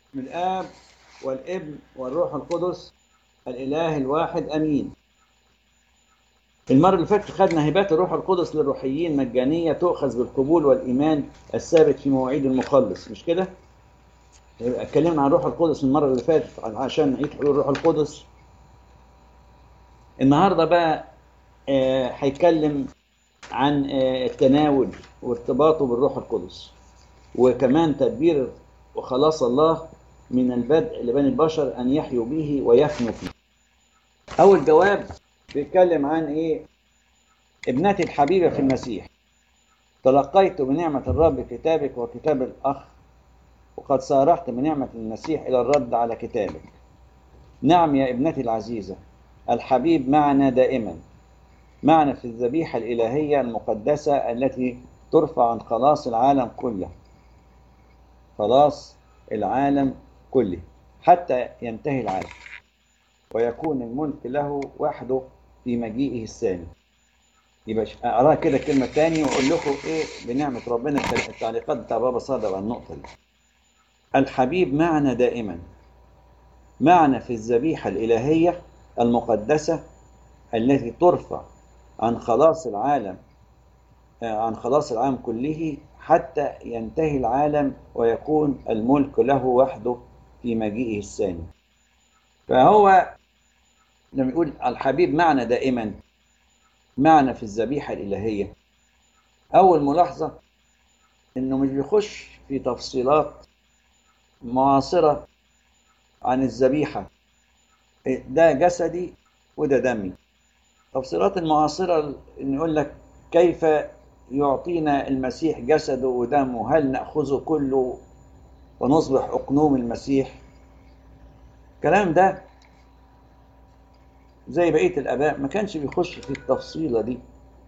من الآب والابن والروح القدس الإله الواحد أمين. المرة اللي فاتت خدنا هبات الروح القدس للروحيين مجانية تؤخذ بالقبول والإيمان الثابت في مواعيد المخلص، مش كده؟ اتكلمنا عن الروح القدس المرة اللي فاتت عشان نعيد حلول الروح القدس. النهاردة بقى هيتكلم عن التناول وارتباطه بالروح القدس، وكمان تدبير وخلاص الله من البدء لبني البشر أن يحيوا به ويفنوا فيه. أول جواب بيتكلم عن إيه؟ ابنتي الحبيبة في المسيح، تلقيت بنعمة الرب كتابك وكتاب الأخ، وقد سارحت بنعمة المسيح إلى الرد على كتابك. نعم يا ابنتي العزيزة، الحبيب معنا دائما، معنا في الذبيحة الإلهية المقدسة التي ترفع عن خلاص العالم كله، خلاص العالم كله حتى ينتهي العالم ويكون الملك له وحده في مجيئه الثاني. يبقى اقراها كده كلمه تاني واقول لكم ايه بنعمه ربنا التعليقات بتاع بابا صادق على النقطه دي. الحبيب معنا دائما، معنا في الذبيحه الالهيه المقدسه التي ترفع عن خلاص العالم عن خلاص العالم كله حتى ينتهي العالم ويكون الملك له وحده في مجيئه الثاني. فهو لما يقول الحبيب معنا دائما، معنا في الذبيحه الالهيه، اول ملاحظه انه مش بيخش في تفصيلات معاصرة عن الذبيحة، ده جسدي وده دمي. تفصيلات المعاصرة إن يقول لك كيف يعطينا المسيح جسده ودمه، هل نأخذه كله ونصبح أقنوم المسيح؟ الكلام ده زي بقية الآباء ما كانش بيخش في التفصيلة دي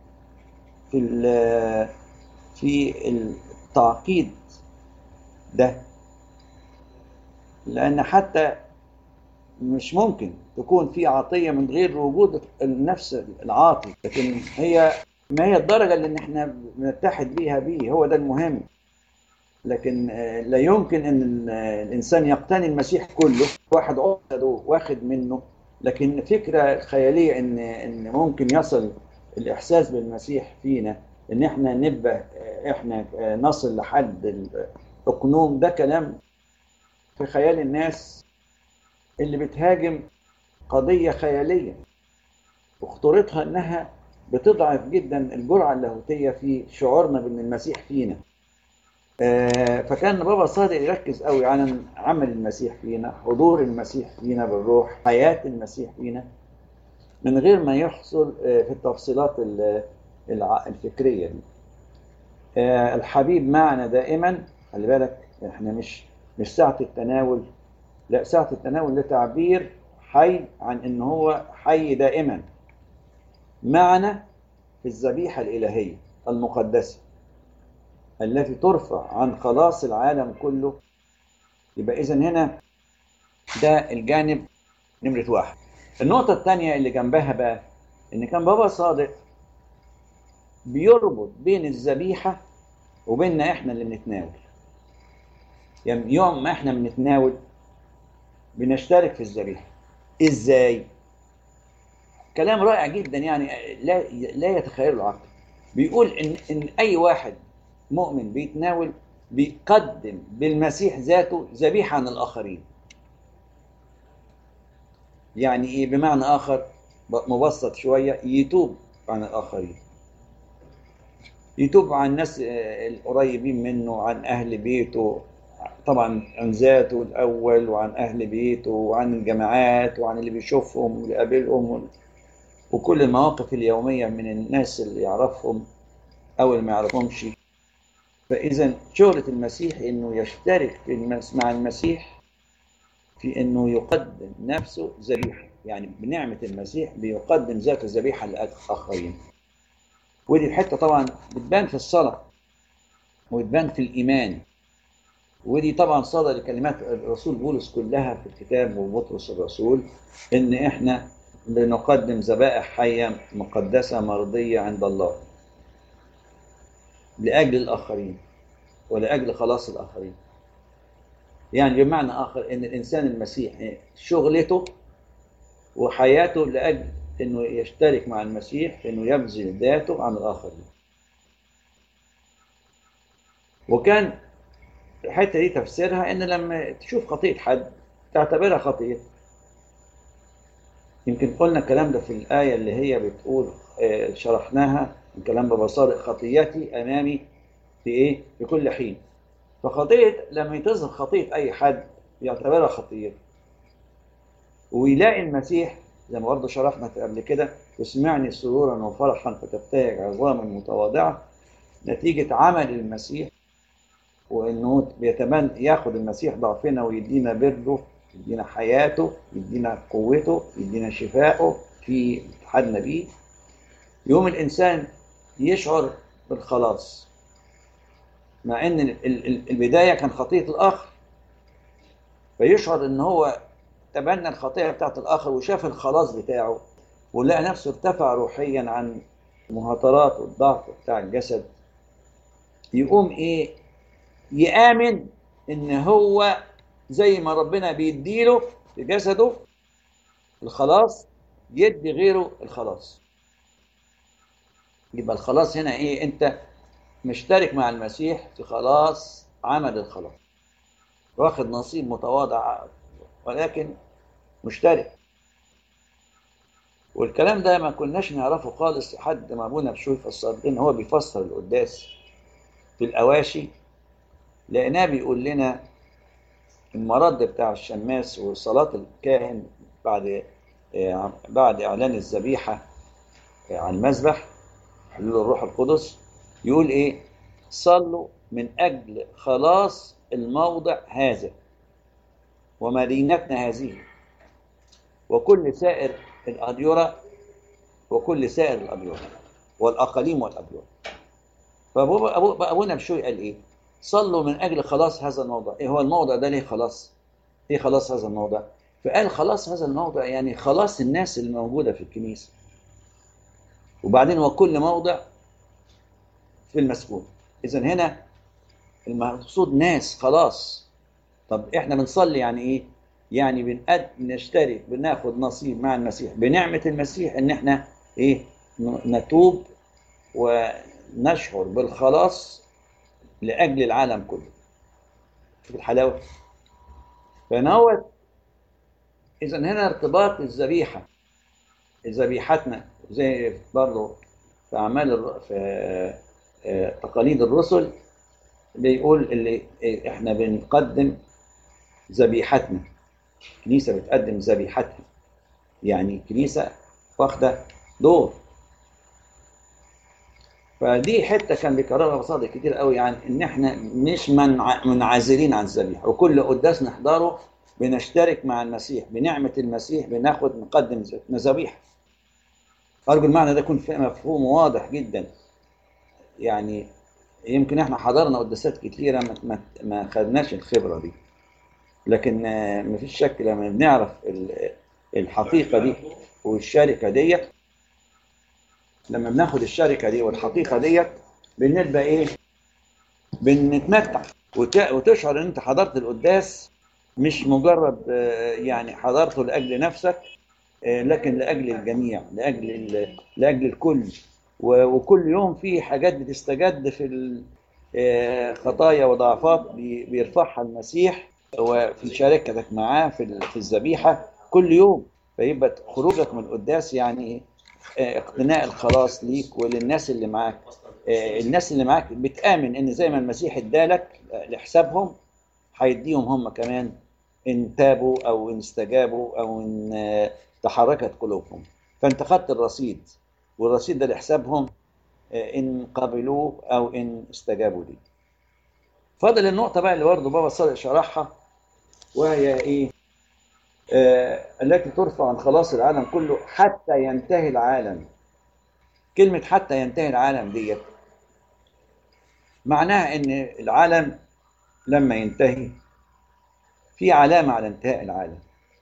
في التعقيد ده، لأن حتى مش ممكن تكون في عطية من غير وجود النفس العاطي، لكن هي ما هي الدرجة اللي احنا بنتحد بيها بيه، هو ده المهم. لكن لا يمكن ان الانسان يقتني المسيح كله، واحد عقده واخد منه. لكن فكرة خيالية ان ممكن يصل الاحساس بالمسيح فينا، ان احنا نبقى احنا نصل لحد الاقنوم، ده كلام في خيال الناس اللي بتهاجم قضية خيالية، وخطورتها انها بتضعف جدا الجرعة اللاهوتية في شعورنا بان المسيح فينا. فكان بابا صادق يركز قوي على عمل المسيح فينا، حضور المسيح فينا بالروح، حياة المسيح فينا، من غير ما يحصل في التفصيلات الفكرية دي. الحبيب معنا دائما، خلي بالك احنا مش ساعة التناول، لا، ساعة التناول ده تعبير حي عن ان هو حي دائما معنا في الذبيحة الإلهية المقدسة التي ترفع عن خلاص العالم كله. يبقى إذن هنا ده الجانب نمرة واحد. النقطة الثانية اللي جنبها بقى إن كان بابا صادق بيربط بين الذبيحة وبيننا إحنا اللي بنتناول. يعني يوم ما إحنا بنتناول بنشترك في الذبيحة. إزاي؟ كلام رائع جدا، يعني لا يتخيله العقل. بيقول إن أي واحد مؤمن بيتناول بيقدم بالمسيح ذاته ذبيحة عن الآخرين. يعني إيه؟ بمعنى آخر مبسط شوية، يتوب عن الآخرين، يتوب عن الناس القريبين منه، عن أهل بيته، طبعا عن ذاته الأول وعن أهل بيته وعن الجماعات وعن اللي بيشوفهم واللي قابلهم وكل المواقف اليومية من الناس اللي يعرفهم أو اللي ما يعرفهمش. فإذا شغلة المسيح إنه يشترك مع المسيح في إنه يقدم نفسه ذبيحة، يعني بنعمة المسيح بيقدم ذاته ذبيحة للآخرين. ودي الحتة طبعا بتبان في الصلاة وتبان في الإيمان، ودي طبعا صدى لكلمات الرسول بولس كلها في الكتاب وبطرس الرسول، إن إحنا بنقدم ذبائح حية مقدسة مرضية عند الله لأجل الآخرين ولأجل خلاص الآخرين. يعني بمعنى آخر إن الإنسان المسيحي شغلته وحياته لأجل إنه يشترك مع المسيح، إنه يبذل ذاته عن الآخرين. وكان الحتة دي تفسيرها إن لما تشوف خطيئة حد تعتبرها خطيئة. يمكن قلنا الكلام ده في الآية اللي هي بتقول شرحناها الكلام ببساطة: خطيئتي أمامي في إيه؟ في كل حين. فخطيئة لما تظهر خطيئة أي حد يعتبرها خطيئة، ويلاقي المسيح زي ما برضه شرحنا قبل كده: وسمعني سرورا وفرحا فتبتهج عظاما متواضعة، نتيجة عمل المسيح، وإنه بيتمنى ياخد المسيح ضعفنا ويدينا بره، يدينا حياته، يدينا قوته، يدينا شفائه في اتحادنا بيه. يوم الإنسان يشعر بالخلاص، مع إن البداية كان خطية الآخر، فيشعر إن هو تبنى الخطيئة بتاعت الآخر وشاف الخلاص بتاعه، ولقى نفسه ارتفع روحيا عن المهاترات والضعف بتاع الجسد. يقوم إيه؟ يآمن إن هو زي ما ربنا بيديله في جسده الخلاص يدي غيره الخلاص. يبقى الخلاص هنا إيه؟ أنت مشترك مع المسيح في خلاص عمل الخلاص، واخد نصيب متواضع ولكن مشترك. والكلام ده ما كناش نعرفه خالص لحد ما ابونا بشوي فسر لنا. هو بيفسر القداس في الأواشي، لقيناه بيقول لنا المرد بتاع الشماس وصلاة الكاهن بعد إعلان الذبيحة على المذبح حلول الروح القدس، يقول إيه؟ صلوا من أجل خلاص الموضع هذا ومدينتنا هذه وكل سائر الأديرة وكل سائر الأديرة والأقاليم والأديرة. فأبونا بشوي قال إيه؟ صلوا من أجل خلاص هذا الموضع. إيه هو الموضع ده؟ ليه خلاص؟ إيه خلاص هذا الموضع؟ فقال خلاص هذا الموضع يعني خلاص الناس اللي موجودة في الكنيسة. وبعدين وكل موضع في المسكون. إذا هنا المقصود ناس خلاص. طب إحنا بنصلي يعني إيه؟ يعني نشترك، بناخد نصيب مع المسيح بنعمة المسيح، إن إحنا إيه؟ نتوب ونشعر بالخلاص لأجل العالم كله. في الحلاوة. فنوت إذا هنا ارتباط الذبيحة، ذبيحتنا زي برضه في في تقاليد الرسل بيقول اللي احنا بنقدم ذبيحتنا. الكنيسة بتقدم ذبيحتها، يعني الكنيسة واخدة دور. فدي حتة كان بيكررها بصادق كتير قوي، يعني ان احنا مش منعزلين عن الذبيحة، وكل قداس نحضره بنشترك مع المسيح بنعمة المسيح، نقدم ذبيحة. أرجو المعنى ده يكون مفهوم واضح جدا. يعني يمكن احنا حضرنا قداسات كتيرة ما خدناش الخبرة دي، لكن مفيش شك لما بنعرف الحقيقة دي والشركة ديت، لما بناخد الشركة دي والحقيقة ديت بنبقى ايه؟ بنتمتع وتشعر ان انت حضرت القداس، مش مجرد يعني حضرته لأجل نفسك، لكن لأجل الجميع، لأجل الكل. وكل يوم في حاجات بتستجد في خطايا وضعفات بيرفعها المسيح، وفي شركتك معاه في الذبيحة كل يوم. فيبقى خروجك من القداس يعني اقتناء الخلاص ليك وللناس اللي معاك. الناس اللي معاك بتآمن ان زي ما المسيح ادالك لحسابهم هيديهم هم كمان، ان تابوا او ان استجابوا او ان تحركت قلوبهم. فانت خدت الرصيد، والرصيد ده لحسابهم ان قبلوه او ان استجابوا ليه. فاضل النقطة بقى اللي برضه بابا صادق شرحها، وهي ايه؟ التي ترفع عن خلاص العالم كله حتى ينتهي العالم. كلمة حتى ينتهي العالم ديت معناها ان العالم لما ينتهي في علامة على انتهاء العالم.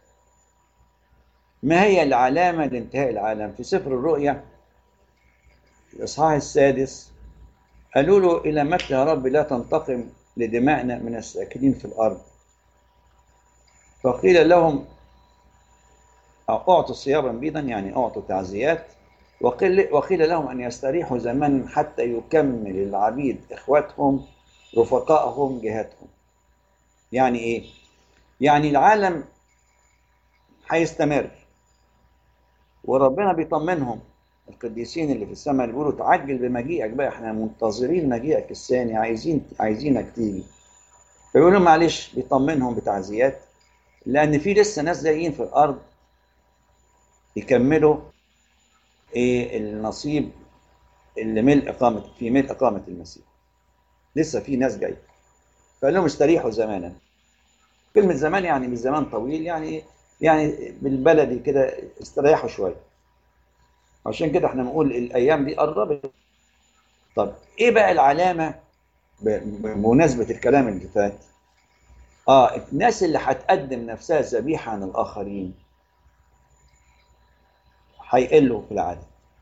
ما هي العلامة لانتهاء العالم؟ في سفر الرؤيا الإصحاح السادس قالوا له: إلى متى يا رب لا تنتقم لدمائنا من الساكنين في الأرض؟ فقيل لهم أعطوا ثيابا بيضا، يعني أعطوا تعزيات. وقيل لهم أن يستريحوا زمنا حتى يكمل العبيد إخوتهم رفقائهم جهتهم. يعني إيه؟ يعني العالم هيستمر، وربنا بيطمنهم القديسين اللي في السماء اللي بيقولوا تعجل بمجيئك بقى، احنا منتظرين مجيئك الثاني، عايزينك تيجي. فيقولوا معلش، بيطمنهم بتعزيات، لأن في لسه ناس جايين في الأرض يكملوا إيه النصيب اللي ملء إقامة المسيح. لسه في ناس جاية. فقال لهم استريحوا زمانا. كلمة زمان يعني مش زمان طويل، يعني بالبلدي كده استريحوا شوية. عشان كده احنا بنقول الأيام دي قربت. طب إيه بقى العلامة بمناسبة الكلام اللي فات؟ الناس اللي هتقدم نفسها ذبيحة عن الآخرين هيقلوا في العدد.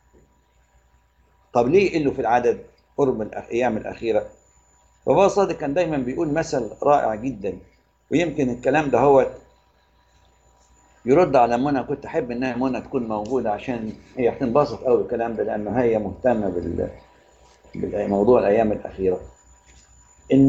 طب ليه يقلوا في العدد قرب الأيام الأخيرة؟ بابا صادق كان دايما بيقول مثل رائع جدا، ويمكن الكلام ده هو يرد على منى. كنت احب انها منى تكون موجوده، عشان هي هتنبسط قوي بالكلام ده، لانه هي مهتمه بالموضوع الايام الاخيره. ان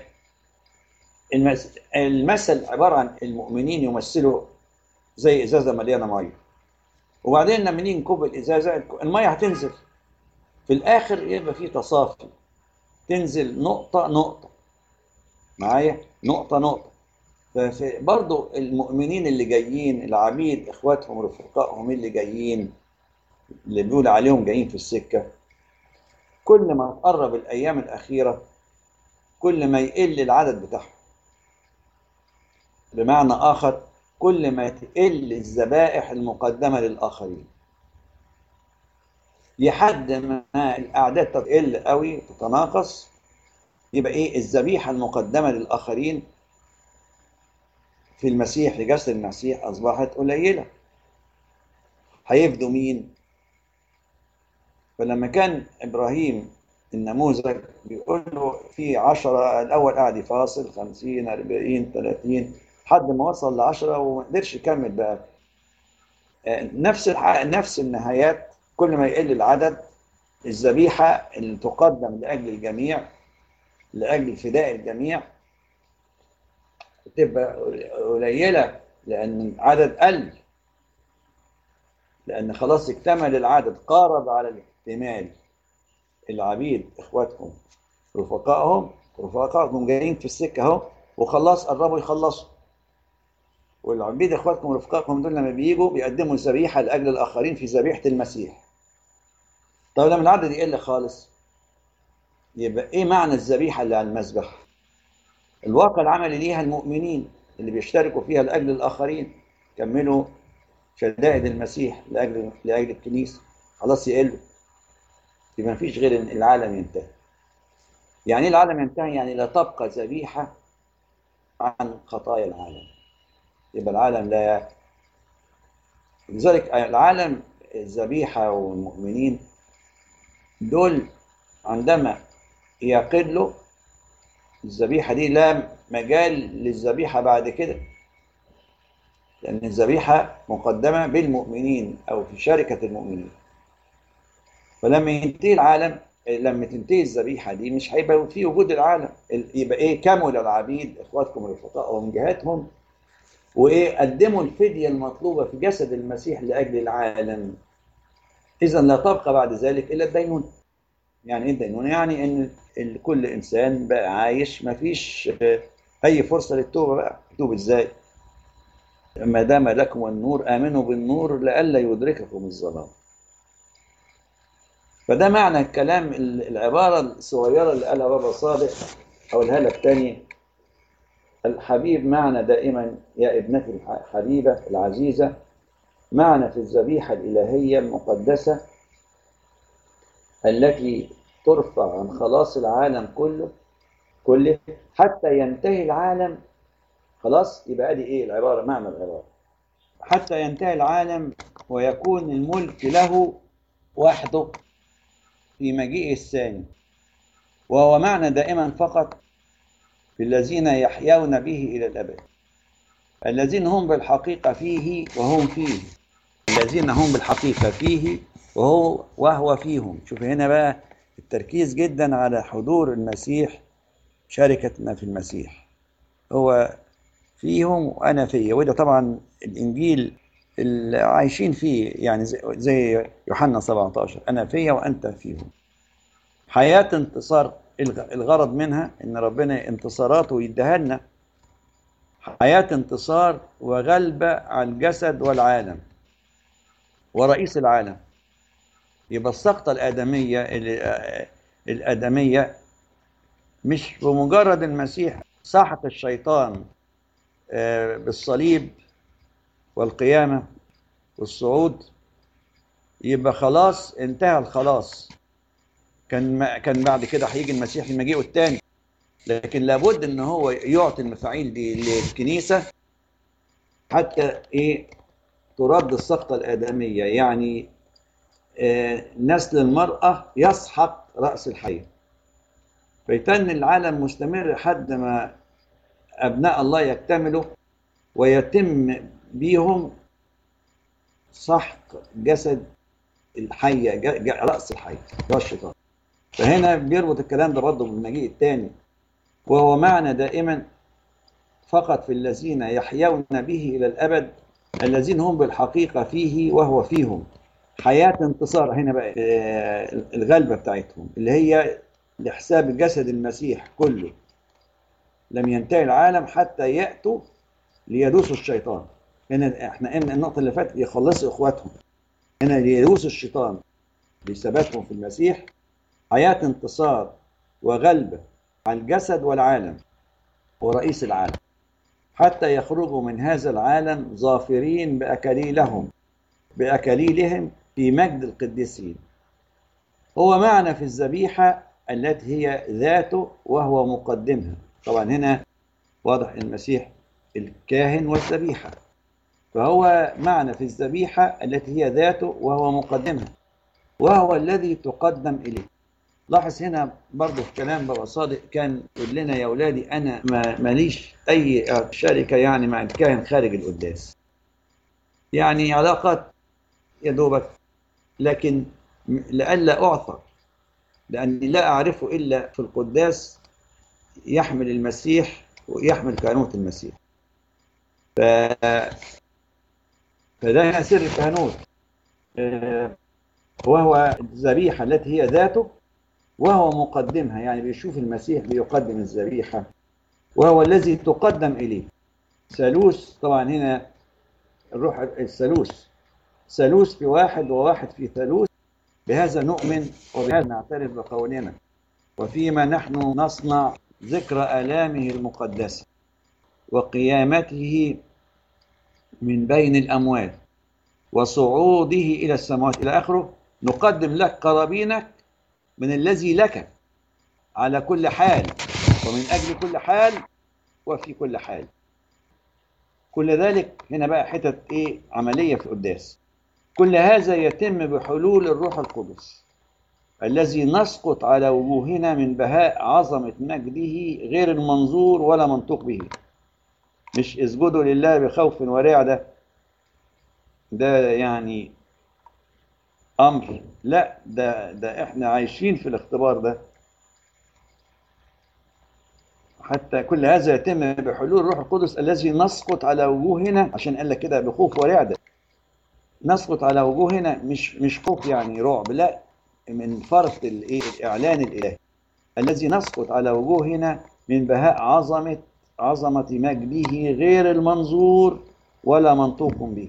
المثل عباره عن المؤمنين يمثلوا زي ازازه مليانه ميه، وبعدين لما نيجي نكب الازازه الميه هتنزل في الاخر، يبقى في تصافي، تنزل نقطه نقطه معايا، نقطه نقطه. برضو المؤمنين اللي جايين، العبيد اخواتهم رفقائهم اللي جايين، اللي بيقول عليهم جايين في السكه، كل ما تقرب الايام الاخيره كل ما يقل العدد بتاعهم. بمعنى اخر، كل ما تقل الذبائح المقدمه للاخرين، لحد ما الاعداد تقل قوي تتناقص. يبقى ايه الذبيحه المقدمه للاخرين في المسيح، في جسد المسيح، اصبحت قليله. هيفدوا مين؟ فلما كان ابراهيم النموذج بيقول له في 10، الاول قاعد يفاصل 50 40 30 لحد ما وصل ل10 وما قدرش يكمل بقى. نفس النهايات، كل ما يقل العدد الذبيحه اللي تقدم لاجل الجميع، لاجل فداء الجميع، تبقى قليله، لان العدد قل، لان خلاص اكتمل العدد، قارب على الاكتمال. العبيد اخواتهم رفقائهم جايين في السكه اهو، وخلاص قربوا يخلصوا. والعبيد اخواتكم ورفقائكم دول لما بيجوا بيقدموا ذبيحه لاجل الاخرين في ذبيحه المسيح. طب لما العدد يقل خالص، يبقى ايه معنى الذبيحه اللي على المذبح؟ الواقع العملي ليها المؤمنين اللي بيشتركوا فيها لاجل الاخرين، كملوا شدائد المسيح لاجل الكنيسه، خلاص يقلوا، يبقى مفيش غير ان العالم ينتهي. يعني ايه العالم ينتهي؟ يعني لا تبقى ذبيحه عن خطايا العالم، يبقى العالم لا. لذلك العالم، الذبيحة والمؤمنين دول عندما يقلوا، الذبيحة دي لا مجال للذبيحة بعد كده، لأن الذبيحة مقدمة بالمؤمنين أو في شركة المؤمنين. فلما ينتهي العالم، لما تنتهي الذبيحة دي مش هيبقى في وجود العالم. يبقى إيه؟ كمل العبيد إخواتكم الرفقاء ومن جهاتهم، وإيه؟ قدموا الفدية المطلوبة في جسد المسيح لأجل العالم. إذا لا تبقى بعد ذلك إلا الدينونة. يعني إيه الدينونة؟ يعني إن كل إنسان بقى عايش ما فيش أي فرصة للتوبة. بقى توب إزاي؟ ما دام لكم النور آمنوا بالنور لئلا يدرككم الظلام. فده معنى الكلام، العبارة الصغيرة اللي قالها بابا صادق، أقولها لك تاني. الحبيب معنا دائما يا ابنتي الحبيبة العزيزة، معنا في الذبيحة الإلهية المقدسة التي ترفع عن خلاص العالم كله حتى ينتهي العالم. خلاص، يبقى ادي ايه العبارة، معنى العبارة: حتى ينتهي العالم ويكون الملك له وحده في مجيئه الثاني، وهو معنى دائما فقط في الذين يحيون به إلى الأبد. الذين هم بالحقيقة فيه وهم فيه. الذين هم بالحقيقة فيه وهو فيهم. شوف هنا بقى التركيز جدا على حضور المسيح، شركتنا في المسيح. هو فيهم وأنا فيه، وده طبعا الإنجيل اللي عايشين فيه، يعني زي يوحنا 17، أنا فيه وأنت فيهم. حياة انتصار، الغرض منها إن ربنا انتصاراته يديها لنا، حياة انتصار وغلبة على الجسد والعالم ورئيس العالم. يبقى السقطة الآدمية مش بمجرد المسيح سحق الشيطان بالصليب والقيامة والصعود يبقى خلاص انتهى الخلاص. كان بعد كده هيجي المسيح في مجيئه الثاني، لكن لابد ان هو يعطي المفاعيل دي للكنيسة حتى ترد السقطة الآدمية، يعني نسل المرأة يسحق رأس الحية، فيتن العالم مستمر لحد ما أبناء الله يكتملوا ويتم بيهم سحق جسد الحية، رأس الحية هو الشيطان. فهنا بيربط الكلام ده برضه بالمجيء الثاني، وهو معنى دائما فقط في الذين يحيون به إلى الأبد، الذين هم بالحقيقة فيه وهو فيهم. حياة انتصار هنا بقى الغلبة بتاعتهم اللي هي لحساب جسد المسيح كله. لم ينتهي العالم حتى يأتوا ليدوسوا الشيطان. هنا احنا النقطة اللي فاتت يخلصوا اخواتهم، هنا ليدوسوا الشيطان بثباتهم في المسيح. حياة انتصار وغلبة على الجسد والعالم ورئيس العالم، حتى يخرجوا من هذا العالم ظافرين بأكاليلهم في مجد القديسين. هو معنى في الذبيحة التي هي ذاته وهو مقدمها. طبعا هنا واضح المسيح الكاهن والذبيحة، فهو معنى في الذبيحة التي هي ذاته وهو مقدمها، وهو الذي تقدم إليه. لاحظ هنا برضه في كلام بابا صادق كان يقول لنا يا أولادي أنا ماليش أي شركة يعني مع الكاهن خارج القداس، يعني علاقات يا دوبك، لكن لئلا أعثر لأني لا أعرفه إلا في القداس يحمل المسيح ويحمل كهنوت المسيح. فده سر الكهنوت، وهو الذبيحة التي هي ذاته وهو مقدمها، يعني بيشوف المسيح بيقدم الذبيحة وهو الذي تقدم إليه. ثالوث طبعا هنا الروح الثالوث، ثالوث في واحد وواحد في ثالوث، بهذا نؤمن وبهذا نعترف بقولنا، وفيما نحن نصنع ذكر آلامه المقدسة وقيامته من بين الأموات وصعوده إلى السماوات إلى آخره، نقدم لك قرابينك من الذي لك على كل حال ومن أجل كل حال وفي كل حال. كل ذلك هنا بقى حتة عملية في القداس. كل هذا يتم بحلول الروح القدس الذي نسقط على وجوهنا من بهاء عظمة مجده غير المنظور ولا منطوق به. مش اسجدوا لله بخوف ورعدة، ده يعني أمر، لا ده احنا عايشين في الاختبار ده. حتى كل هذا يتم بحلول الروح القدس الذي نسقط على وجوهنا، عشان قال لك كده بخوف ورعدة. نسقط على وجوهنا مش خوف يعني رعب، لا، من فرط الإعلان الإلهي. الذي نسقط على وجوهنا من بهاء عظمة مجده غير المنظور ولا منطوق به.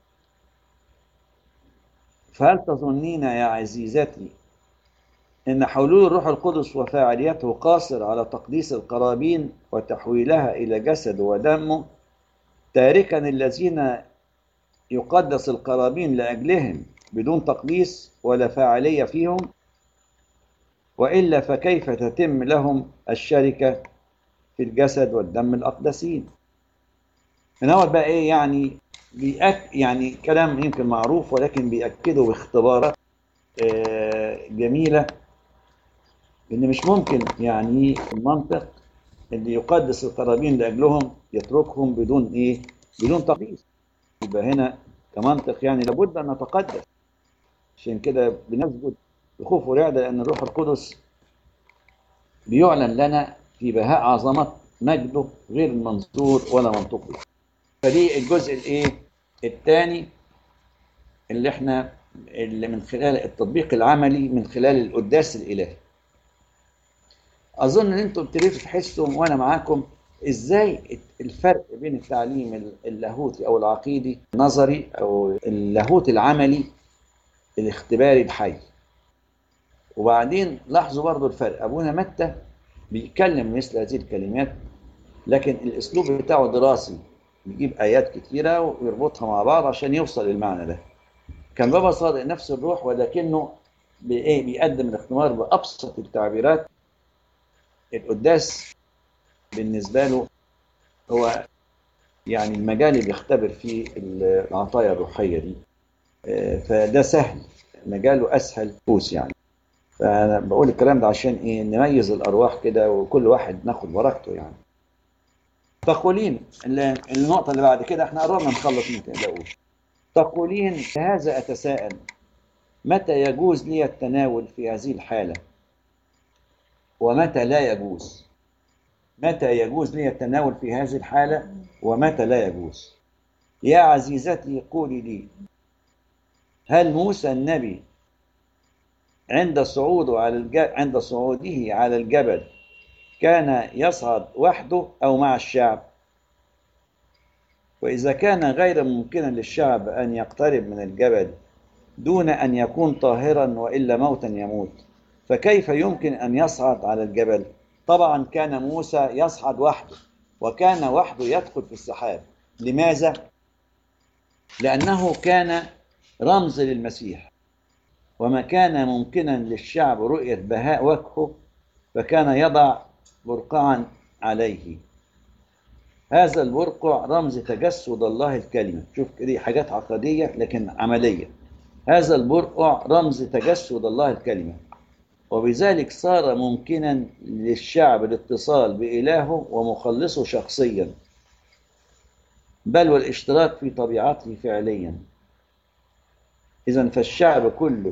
فهل تظنين يا عزيزتي إن حلول الروح القدس وفاعليته قاصر على تقديس القرابين وتحويلها إلى جسد ودمه، تاركا الذين يقدس القرابين لأجلهم بدون تقديس ولا فاعلية فيهم؟ وإلا فكيف تتم لهم الشركة في الجسد والدم الأقدسين؟ من أول بقى يعني يعني كلام يمكن معروف، ولكن بيأكده باختبارات جميلة، إن مش ممكن يعني المنطق اللي يقدس القرابين لأجلهم يتركهم بدون بدون تقديس. يبقى هنا كمنطق يعني لابد أن نتقدس. عشان كده بنسجد بخوف ورعدة، لأن الروح القدس بيعلن لنا في بهاء عظمة مجده غير المنظور ولا منطقي. فدي الجزء الايه الثاني اللي من خلال التطبيق العملي من خلال القداس الإلهي. أظن إن أنتم ابتديتوا تحسوا وأنا معاكم إزاي الفرق بين التعليم اللاهوتي أو العقيدي النظري أو اللاهوت العملي الاختباري الحي. وبعدين لاحظوا برضو الفرق، أبونا متى بيتكلم مثل هذه الكلمات لكن الأسلوب بتاعه دراسي، بيجيب آيات كتيرة ويربطها مع بعض عشان يوصل للمعنى ده. كان بابا صادق نفس الروح، ولكنه بيقدم الاختبار بأبسط التعبيرات. القداس بالنسبة له هو يعني المجال اللي بيختبر فيه العطايا الروحية دي، فده سهل، مجاله أسهل فوس يعني. فأنا بقول الكلام ده عشان إيه؟ نميز الأرواح كده وكل واحد ناخد بركته يعني. تقولين النقطة اللي بعد كده، احنا قررنا نخلص ما تقلقوش. تقولين هذا أتساءل متى يجوز لي التناول في هذه الحالة ومتى لا يجوز؟ متى يجوز لي التناول في هذه الحالة ومتى لا يجوز؟ يا عزيزتي قولي لي، هل موسى النبي عند عند صعوده على الجبل كان يصعد وحده أو مع الشعب؟ وإذا كان غير ممكنا للشعب أن يقترب من الجبل دون أن يكون طاهرا وإلا موتا يموت، فكيف يمكن أن يصعد على الجبل؟ طبعا كان موسى يصعد وحده، وكان وحده يدخل في السحاب. لماذا؟ لأنه كان رمز للمسيح، وما كان ممكنا للشعب رؤية بهاء وجهه فكان يضع برقعا عليه. هذا البرقع رمز تجسد الله الكلمة. شوف دي حاجات عقدية لكن عملية. هذا البرقع رمز تجسد الله الكلمة، وبذلك صار ممكنا للشعب الاتصال بإلهه ومخلصه شخصيا، بل والاشتراك في طبيعته فعليا. إذن فالشعب كله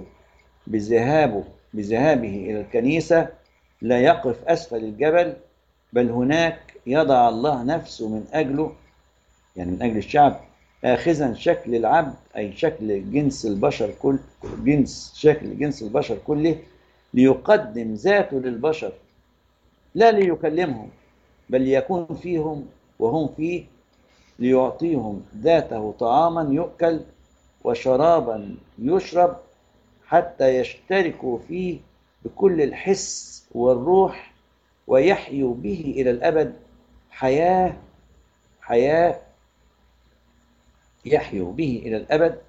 بذهابه إلى الكنيسة لا يقف أسفل الجبل، بل هناك يضع الله نفسه من أجله، يعني من أجل الشعب، آخذا شكل العبد أي شكل جنس البشر شكل جنس البشر كله، ليقدم ذاته للبشر، لا ليكلمهم بل ليكون فيهم وهم فيه، ليعطيهم ذاته طعاما يؤكل وشرابا يشرب، حتى يشتركوا فيه بكل الحس والروح ويحيوا به إلى الأبد حياة يحيوا به إلى الأبد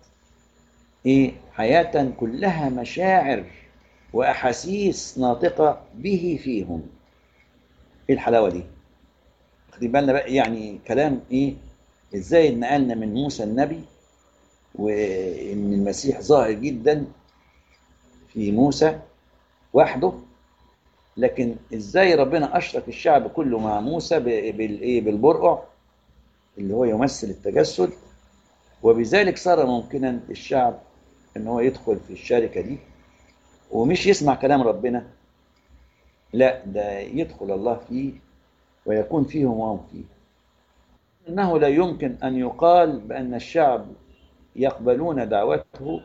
حياة كلها مشاعر وأحاسيس ناطقة به فيهم. إيه الحلاوة دي؟ خدي بالنا بقى، يعني كلام إزاي نقلنا من موسى النبي وإن المسيح ظاهر جدا في موسى وحده، لكن إزاي ربنا أشرك الشعب كله مع موسى بالبرقع اللي هو يمثل التجسد، وبذلك صار ممكنا للشعب ان هو يدخل في الشركة دي ومش يسمع كلام ربنا، لا ده يدخل الله فيه ويكون فيهم وهم فيه. انه لا يمكن ان يقال بان الشعب يقبلون دعوته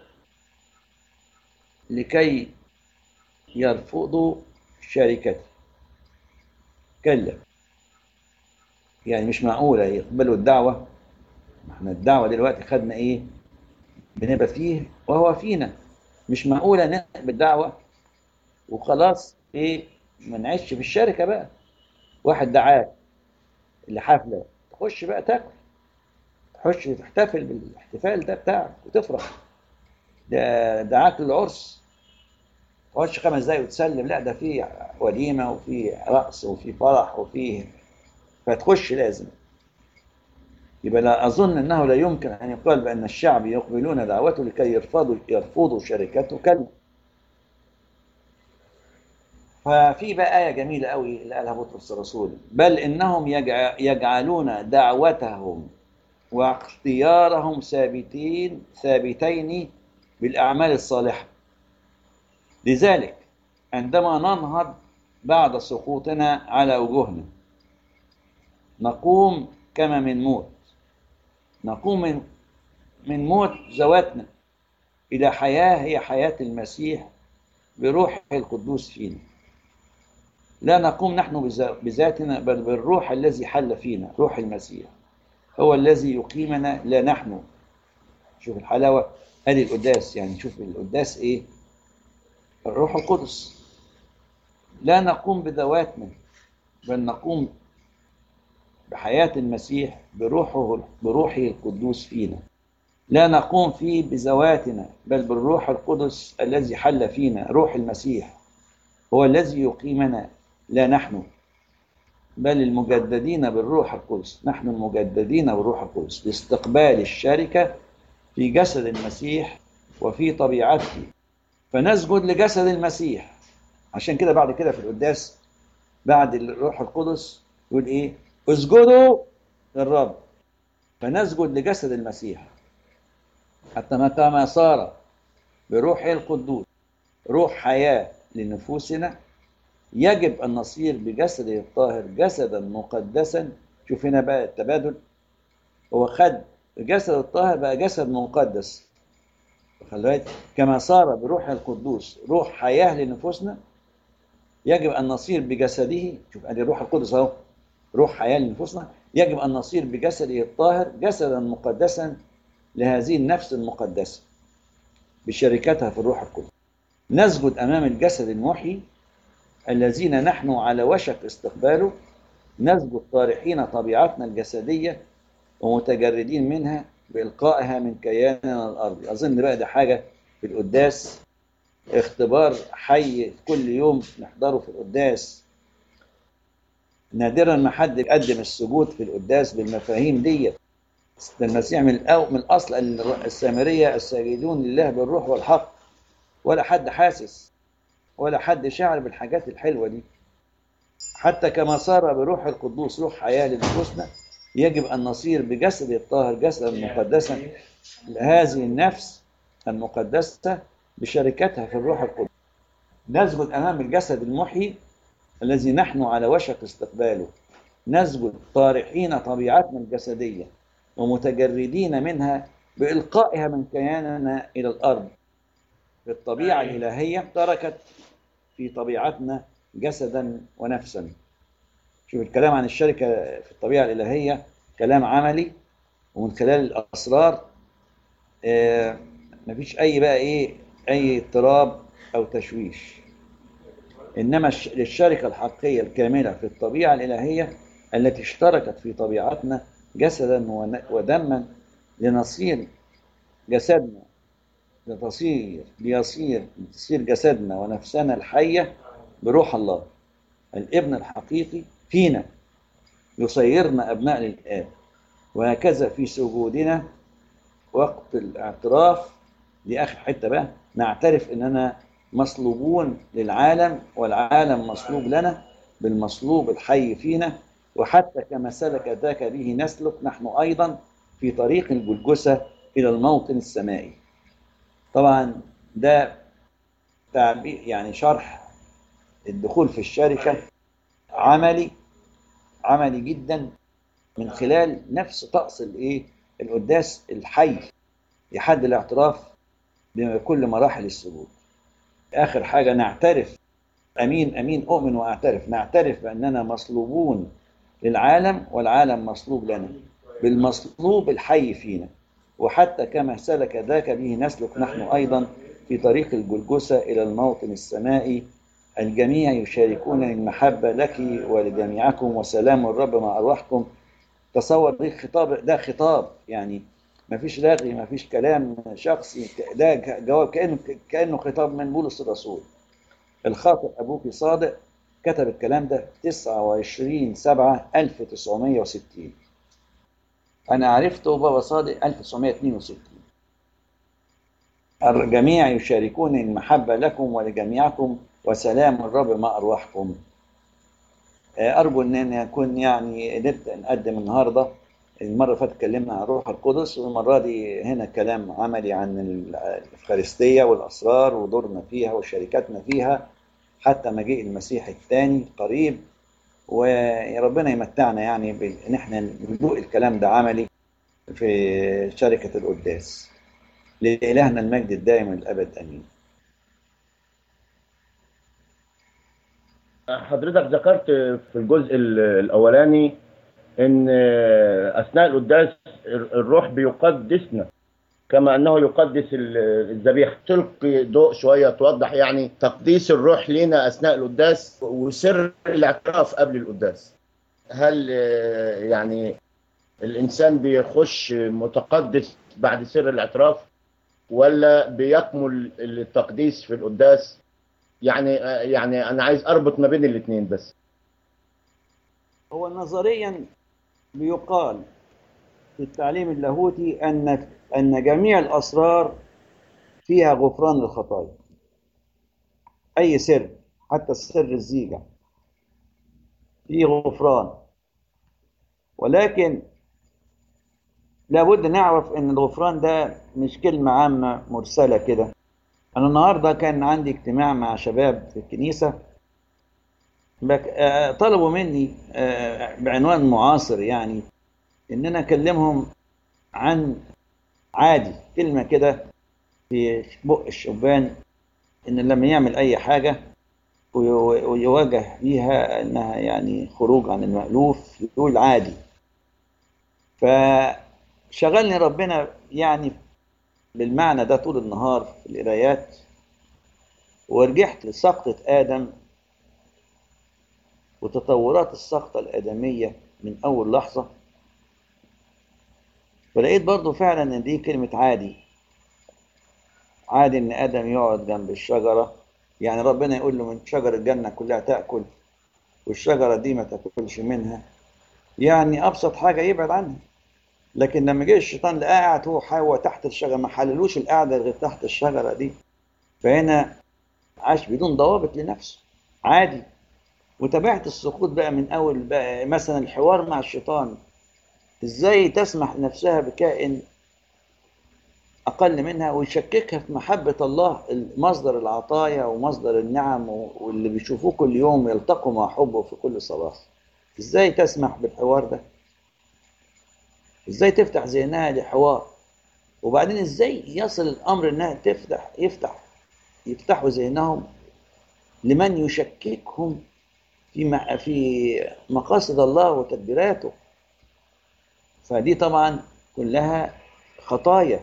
لكي يرفضوا شركته. كلا، يعني مش معقولة يقبلوا الدعوة. احنا الدعوة دلوقتي خدنا بنبقى فيه وهو فينا. مش معقولة نقبل دعوة وخلاص ما نعيش في الشركة بقى. واحد دعاك لحفلة تخش بقى تاكل، تخش تحتفل بالاحتفال ده بتاعك وتفرح. ده دعاك للعرس تخش 5 دقايق وتسلم، لا ده في وليمة وفي رقص وفي فرح وفي، فتخش لازم. يبقى لا أظن أنه لا يمكن أن يقال بأن الشعب يقبلون دعوته لكي يرفضوا شركته. كلا. ففي بقى آية جميلة قوي اللي قالها بطرس الرسول، بل إنهم يجعلون دعوتهم واختيارهم ثابتين بالأعمال الصالحة. لذلك عندما ننهض بعد سقوطنا على وجوهنا نقوم كما من موت، نقوم من موت ذواتنا إلى حياة هي حياة المسيح بروح القدوس فينا. لا نقوم نحن بذاتنا بل بالروح الذي حل فينا، روح المسيح هو الذي يقيمنا لا نحن. شوف الحلاوة، ادي القداس، يعني شوف القداس ايه؟ الروح القدس. لا نقوم بذواتنا بل نقوم بحياة المسيح بروحه القدوس فينا. لا نقوم فيه بذواتنا بل بالروح القدس الذي حل فينا، روح المسيح هو الذي يقيمنا لا نحن، بل المجددين بالروح القدس. نحن المجددين بالروح القدس لاستقبال الشركة في جسد المسيح وفي طبيعته، فنسجد لجسد المسيح. عشان كده بعد كده في القداس بعد الروح القدس يقول ايه؟ اسجدوا للرب، فنسجد لجسد المسيح. حتى كما صار بروحه القدوس روح حياة لنفوسنا، يجب أن نصير بجسده الطاهر جسدا مقدسا. شوف هنا بقى التبادل، هو خد الجسد الطاهر بقى جسد مقدس. خلي بالك، كما صار بروح القدوس روح حياة لنفوسنا، يجب أن نصير بجسده. شوف أدي الروح القدس أهو، روح حياة لنفوسنا، يجب أن نصير بجسده الطاهر جسدا مقدسا لهذه النفس المقدسة بشركتها في الروح القدس. نسجد أمام الجسد المحيي الذين نحن على وشك استقباله، نسجد طارحين طبيعتنا الجسدية ومتجردين منها بإلقائها من كياننا الأرضي. أظن بقى ده حاجة في القداس، اختبار حي كل يوم نحضره في القداس. نادرا ما حد يقدم السجود في القداس بالمفاهيم دي. المسيح من الأصل السامرية الساجدون لله بالروح والحق، ولا حد حاسس ولا حد شعر بالحاجات الحلوة دي. حتى كما صار بروح القدوس روح حياة لنفوسنا، يجب أن نصير بجسد الطاهر جسدا مقدسا لهذه النفس المقدسة بشركتها في الروح القدس. نسجد أمام الجسد المحيي الذي نحن على وشك استقباله، نسجد طارحين طبيعتنا الجسدية ومتجردين منها بإلقائها من كياننا إلى الأرض. الطبيعة الإلهية تركت في طبيعتنا جسدا ونفسا. شوف الكلام عن الشركة في الطبيعة الإلهية كلام عملي، ومن خلال الأسرار مفيش أي بقى إيه أي اضطراب أو تشويش. إنما للشركة الحقيقية الكاملة في الطبيعة الإلهية التي اشتركت في طبيعتنا جسدا ودما لنصير جسدنا ليصير جسدنا ونفسنا الحية بروح الله الابن الحقيقي فينا، يصيرنا أبناء للآب. وهكذا في سجودنا وقت الاعتراف، دي آخر حتة بقى، نعترف إننا مصلوبون للعالم والعالم مصلوب لنا بالمصلوب الحي فينا، وحتى كما سلك ذاك به نسلك نحن أيضا في طريق الجلجسة إلى الموطن السمائي. طبعا ده تعبير يعني شرح الدخول في الشركة عملي جدا من خلال نفس طقس الايه القداس الحي لحد الاعتراف بكل مراحل السجود. اخر حاجه نعترف، امين اؤمن واعترف، نعترف باننا مصلوبون للعالم والعالم مصلوب لنا بالمصلوب الحي فينا، وحتى كما سلك ذاك به نسلك نحن ايضا في طريق الجلجسة الى الموطن السمائي. الجميع يشاركون المحبه لك ولجميعكم وسلام الرب مع ارواحكم. تصور ده خطاب يعني، ما فيش رغي، ما فيش كلام شخصي، ده جواب كأنه خطاب من بولس الرسول. الخاطئ أبوكي صادق كتب الكلام ده في 29/7/1960. أنا عرفته بابا صادق 1962. الجميع يشاركون المحبة لكم ولجميعكم وسلام الرب مع أرواحكم. أرجو أن نكون يعني قدرت نقدم النهاردة المرة اللي فاتت اتكلمنا عن الروح القدس، والمرة دي هنا كلام عملي عن الإفخارستية والأسرار ودورنا فيها وشركاتنا فيها حتى مجيء المسيح الثاني قريب. وربنا يمتعنا يعني بإن احنا ندوق الكلام ده عملي في شركة القداس. لإلهنا المجد الدائم الأبد آمين. حضرتك ذكرت في الجزء الأولاني إن أثناء القداس الروح بيقدسنا كما أنه يقدس الذبيحة. تلقي ضوء شوية توضح يعني تقديس الروح لنا أثناء القداس وسر الاعتراف قبل القداس. هل يعني الإنسان بيخش متقدس بعد سر الاعتراف، ولا بيكمل التقديس في القداس؟ يعني أنا عايز أربط ما بين الاثنين بس. هو نظريا بيقال في التعليم اللاهوتي أن جميع الأسرار فيها غفران للخطايا. أي سر، حتى سر الزيجة، فيه غفران. ولكن لابد نعرف ان الغفران ده مش كلمة عامة مرسلة كده. انا النهاردة كان عندي اجتماع مع شباب في الكنيسة، طلبوا مني بعنوان معاصر، يعني ان انا اكلمهم عن عادي، كلمة كده في بق الشبان، ان لما يعمل اي حاجة ويواجه بيها انها يعني خروج عن المألوف يقول عادي. فشغلني ربنا يعني بالمعنى ده طول النهار في القرايات، ورجعت لسقطة آدم وتطورات السقطة الآدمية من أول لحظة، فلقيت برضو فعلا إن دي كلمة عادي. عادي إن آدم يقعد جنب الشجرة، يعني ربنا يقول له من شجر الجنة كلها تأكل والشجرة دي ما تأكلش منها، يعني أبسط حاجة يبعد عنها. لكن لما جه الشيطان لقاه قاعد هو حواء تحت الشجرة، ما حللوش القعدة غير تحت الشجرة دي، فهنا عاش بدون ضوابط لنفسه عادي. وتابعت السقوط بقى من أول بقى، مثلا الحوار مع الشيطان، إزاي تسمح لنفسها بكائن أقل منها ويشككها في محبة الله مصدر العطايا ومصدر النعم، واللي بيشوفوه كل يوم يلتقوا مع حبه في كل صباح. إزاي تسمح بالحوار ده؟ إزاي تفتح ذهنها لحوار؟ وبعدين إزاي يصل الأمر إنها يفتحوا ذهنهم لمن يشككهم في مقاصد الله وتدبيراته؟ فدي طبعا كلها خطايا.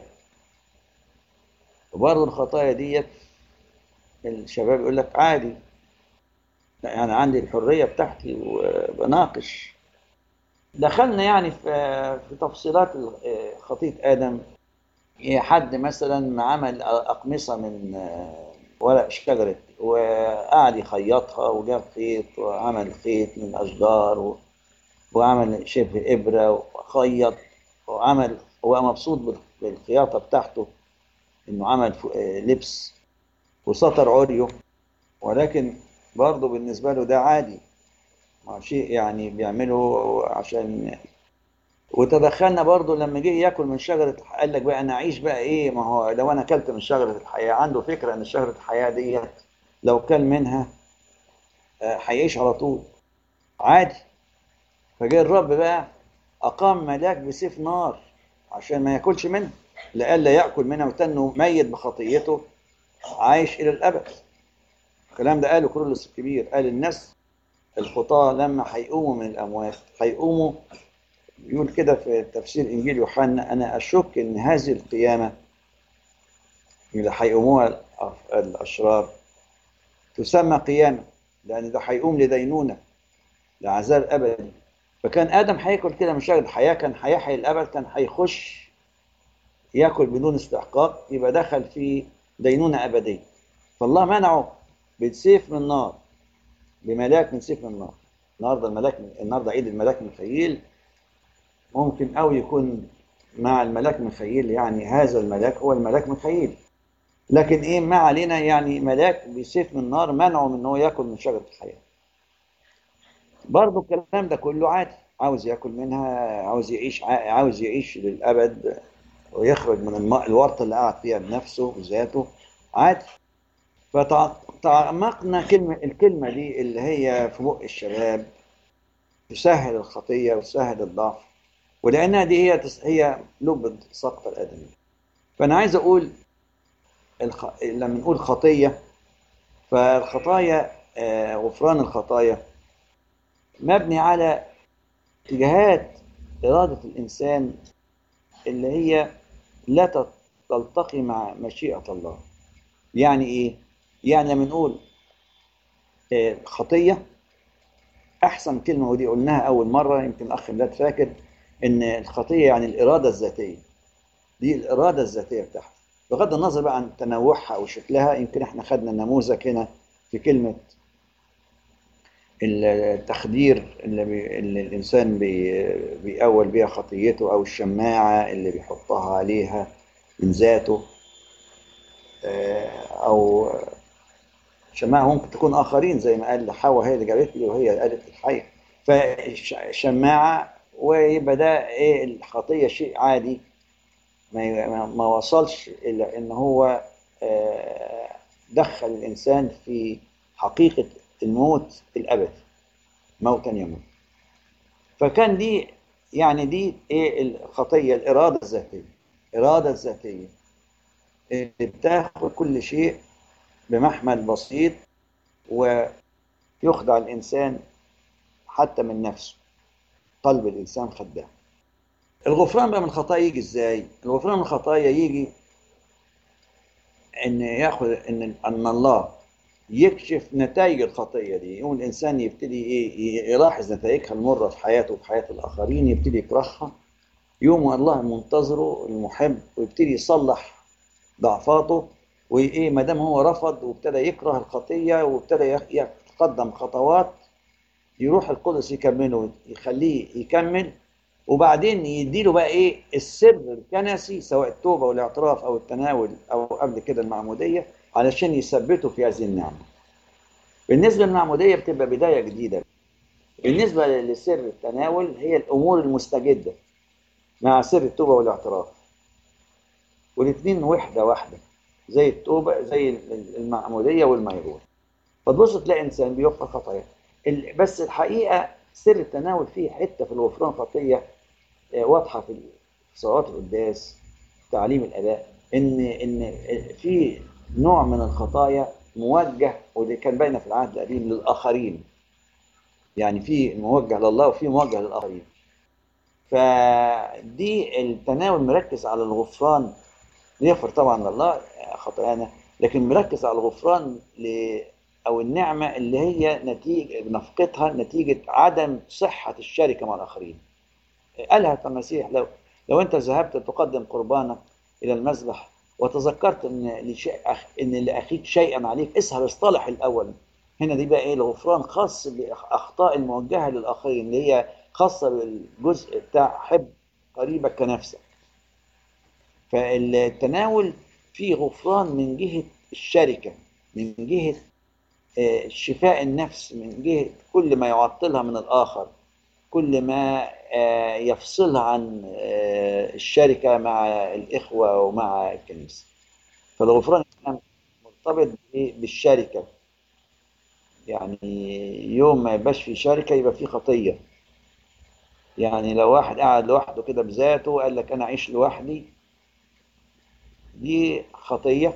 وبرضه الخطايا ديت الشباب يقول لك عادي، لا يعني عندي الحرية بتاعتي وبناقش. دخلنا يعني في تفصيلات خطية آدم. حد مثلا عمل أقمصة من ورق شجرة وقعد يخيطها وجاب خيط وعمل خيط من أشجار وعمل شبه إبرة وخيط وعمل، هو مبسوط بالخياطة بتاعته إنه عمل لبس وسطر عريه، ولكن برضه بالنسبة له ده عادي، ما شيء يعني بيعمله عشان. وتدخلنا برضه لما جه ياكل من شجرة، قال لك بقى انا اعيش بقى ايه؟ ما هو لو انا اكلت من شجرة الحياة، عنده فكرة ان شجرة الحياة دي لو كل منها هيعيش على طول عادي. فجاء الرب بقى اقام ملاك بسيف نار عشان ما ياكلش منها، لئلا ياكل منها وتنه ميت بخطيته عايش الى الابد. الكلام ده قاله كرولوس الكبير، قال الناس الخطاة لما هيقوموا من الأموات هيقوموا، يقول كده في تفسير إنجيل يوحنا: أنا أشك إن هذه القيامة اللي هيقوموها الأشرار تسمى قيامة، لأن ده هيقوم لدينونة، لعذاب أبدي. فكان آدم هياكل كده من شجرة الحياة كان هيحيي الأبد، كان هيخش ياكل بدون استحقاق، يبقى دخل في دينونة أبدية. فالله منعه بسيف من نار، بملاك من سيف من نار. النهارده عيد الملاك ميخائيل، ممكن أو يكون مع الملاك ميخائيل يعني هذا الملاك هو الملاك ميخائيل، لكن إيه ما علينا، يعني ملاك بسيف من نار منعه من إنه ياكل من شجرة الحياة. برضه الكلام ده كله عادي عاوز ياكل منها، عاوز يعيش، عاوز يعيش للأبد ويخرج من الورطة اللي قاعد فيها بنفسه بذاته عادي. فتعمقنا الكلمة دي اللي هي في بق الشباب تسهل الخطية وتسهل الضعف، ولأنها دي هي لب سقط الآدمي. فأنا عايز أقول لما نقول خطية، فالخطايا غفران الخطايا مبني على اتجاهات إرادة الإنسان اللي هي لا تلتقي مع مشيئة الله. يعني إيه؟ يعني لما نقول خطية، أحسن كلمة ودي قلناها أول مرة، يمكن الأخ ميلاد فاكر إن الخطية يعني الإرادة الذاتية، دي الإرادة الذاتية بتاعها، بغض النظر بقى عن تنوعها أو شكلها. يمكن إحنا خدنا نموذج هنا في كلمة التخدير اللي الإنسان بيأول بيها خطيته، أو الشماعة اللي بيحطها عليها من ذاته، أو شماعة ممكن تكون آخرين زي ما قال حواء هي اللي جابت لي وهي قالت الحية، فشماعة. ويبقى ده إيه؟ الخطية شيء عادي، ما وصلش إلى إن هو دخل الإنسان في حقيقة الموت الأبدي، موتا يموت. فكان دي يعني دي إيه الخطية؟ الإرادة الذاتية. الإرادة الذاتية اللي بتاخد كل شيء بمحمل بسيط ويخضع الإنسان حتى من نفسه. قلب الإنسان خداع. الغفران بقى من الخطايا يجي إزاي؟ الغفران من الخطايا يجي ان ياخذ ان الله يكشف نتائج الخطيه دي، يقوم الانسان يبتدي ايه؟ يلاحظ نتائجها المره في حياته وفي حياه الاخرين، يبتدي يكرهها. يوم الله منتظره المحب ويبتدي يصلح ضعفاته. وايه؟ ما دام هو رفض وابتدى يكره الخطيه وابتدى يتقدم خطوات، يروح القدس يكمله، يخليه يكمل، وبعدين يديله بقى ايه؟ السر الكنسي، سواء التوبه والاعتراف او التناول او قبل كده المعموديه، علشان يثبته في هذه النعمه. بالنسبه للمعموديه بتبقى بدايه جديده. بالنسبه لسر التناول هي الامور المستجده مع سر التوبه والاعتراف، والاثنين وحده واحده، زي التوبه زي المعموديه والميرون. فتبص تلاقي انسان بيغفر خطاياه. بس الحقيقه سر التناول فيه حته في الغفران خطيه واضحه في صلوات القداس، تعليم الاباء، ان في نوع من الخطايا موجه، ودي كان باينه في العهد القديم، للاخرين. يعني في موجه لله وفي موجه للاخرين. فدي التناول مركز على الغفران، يغفر طبعا لله خطايانا، لكن مركز على الغفران او النعمه اللي هي نتيجه نفقتها نتيجه عدم صحه الشركه مع الاخرين. قالها المسيح: لو انت ذهبت تقدم قربانك الى المذبح وتذكرت ان لاخيك شيئا عليك، اسهر اصطلح الاول. هنا دي بقى ايه؟ الغفران خاص باخطاء الموجهه للاخرين، اللي هي خاصه بالجزء بتاع حب قريبك كنفسك. فالتناول فيه غفران من جهه الشركه، من جهه شفاء النفس، من جهه كل ما يعطلها من الاخر، كل ما يفصلها عن الشركة مع الإخوة ومع الكنيسة. فالغفران مرتبط بالشركة. يعني يوم ما يبقاش في شركة يبقى في خطية. يعني لو واحد قاعد لوحده كده بذاته وقال لك أنا أعيش لوحدي، دي خطية،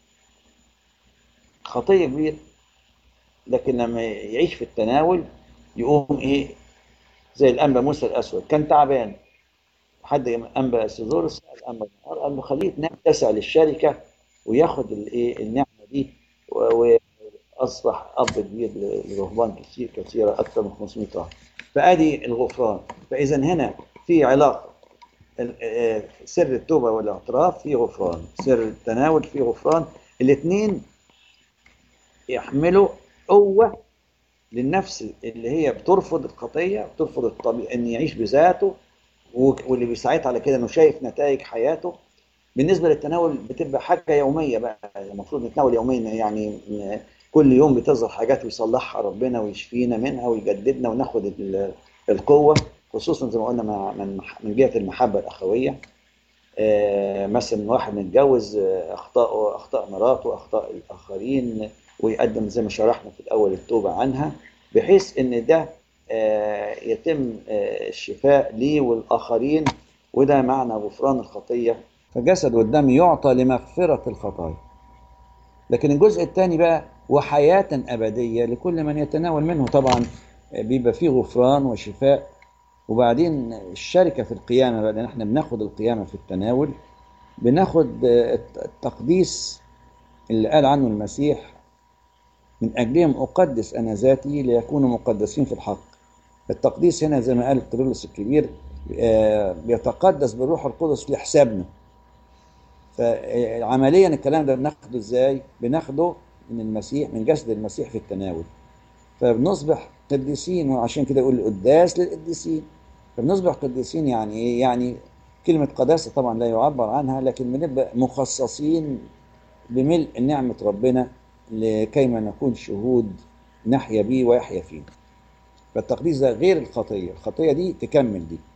خطية كبيرة. لكن لما يعيش في التناول يقوم إيه؟ زي الأنبا موسى الأسود كان تعبان، حد انبا سيزورس سال انبا قال له خليه يتسع للشركه وياخد الايه النعمه دي، واصبح اب كبير لرهبان كثير كثيره اكثر من 500 راهب. فادي الغفران. فاذا هنا في علاقه، سر التوبه والاعتراف في غفران، سر التناول في غفران. الاثنين يحملوا قوه للنفس اللي هي بترفض الخطيه، بترفض الطبيعي ان يعيش بذاته، واللي بيساعدها على كده انه شايف نتائج حياته. بالنسبه للتناول بتبقى حاجه يوميه بقى، المفروض نتناول يوميا، يعني كل يوم بتظهر حاجات ويصلحها ربنا ويشفينا منها ويجددنا وناخد القوه خصوصا زي ما قلنا من جهة المحبة الأخوية. مثلا واحد متجوز، أخطاء مراته، أخطاء الآخرين، ويقدم زي ما شرحنا في الأول التوبة عنها، بحيث إن ده يتم الشفاء ليه والآخرين، وده معنى غفران الخطية. فجسد والدم يعطى لمغفرة الخطايا. لكن الجزء الثاني بقى وحياة أبدية لكل من يتناول منه. طبعا بيبقى فيه غفران وشفاء، وبعدين الشركة في القيامة بقى، لأن احنا بناخد القيامة في التناول، بناخد التقديس اللي قال عنه المسيح: من أجلهم أقدس أنا ذاتي ليكونوا مقدسين في الحق. التقديس هنا زي ما قال كيرلس الكبير بيتقدس بالروح القدس لحسابنا. فعمليا الكلام ده بناخده ازاي؟ بناخده من المسيح، من جسد المسيح في التناول، فبنصبح قديسين. وعشان كده يقول القداس للقديسين. فبنصبح قديسين يعني ايه؟ يعني كلمة قداسة طبعا لا يعبر عنها، لكن بنبقى مخصصين بملء نعمة ربنا لكيما نكون شهود نحيا بيه ويحيا فينا. فالتقديس ده غير الخطية، الخطية دي تكمل دي.